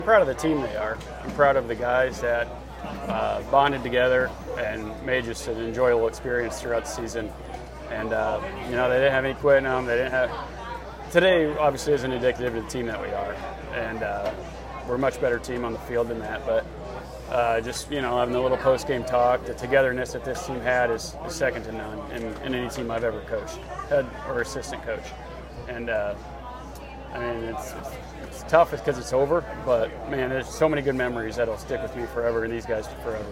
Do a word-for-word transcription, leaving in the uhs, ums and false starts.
I'm proud of the team they are. I'm proud of the guys that uh, bonded together and made just an enjoyable experience throughout the season. And uh, you know, they didn't have any quitting them. They didn't have. Today obviously isn't indicative of the team that we are, and uh, we're a much better team on the field than that. But uh, just you know, having the little post-game talk, the togetherness that this team had is, is second to none in, in any team I've ever coached, head or assistant coach. And uh, I mean, it's, it's, it's tough because it's over, but man, there's so many good memories that'll stick with me forever, and these guys forever.